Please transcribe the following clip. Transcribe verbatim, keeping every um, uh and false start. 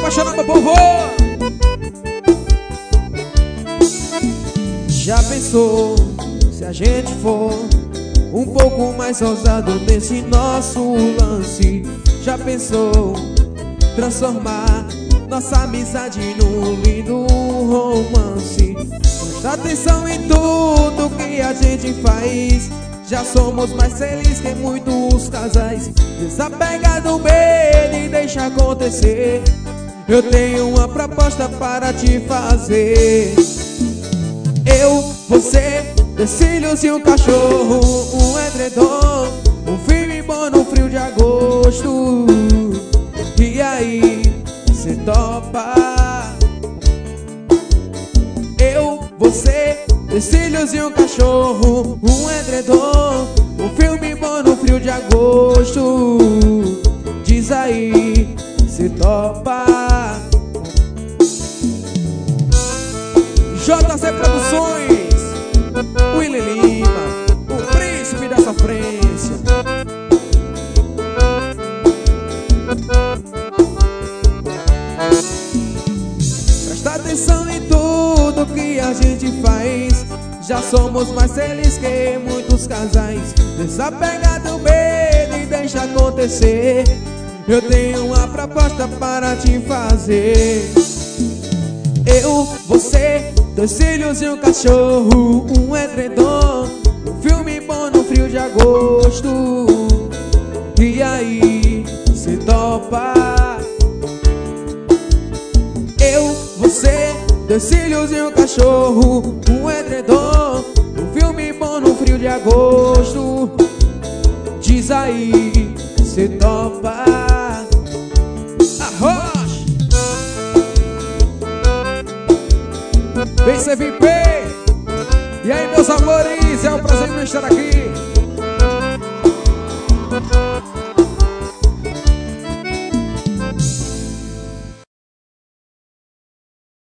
apaixonar, meu povo. Já pensou se a gente for um pouco mais ousado nesse nosso lance? Já pensou transformar nossa amizade num lindo romance? Presta atenção em tudo que a gente faz. Já somos mais felizes que muitos casais. Desapega do medo e deixa acontecer. Eu tenho uma proposta para te fazer. Eu, você, dois filhos e um cachorro, um edredom, um filme bom no frio de agosto. E aí, cê topa? Eu, você, dois filhos e um cachorro, um edredom, um filme bom no frio de agosto. Diz aí, cê topa? J C Produções, Willy Lima, o príncipe da sofrência. Presta atenção em tudo que a gente faz. Já somos mais felizes que muitos casais. Desapega do medo e deixa acontecer. Eu tenho uma proposta para te fazer. Eu, você, dois filhos e um cachorro, um edredom, um filme bom no frio de agosto. E aí, cê topa? Eu, você, dois filhos e um cachorro, um edredom, um filme bom no frio de agosto. Diz aí, cê topa? Arroz! Vem C V P! E aí, meus amores, é um prazer estar aqui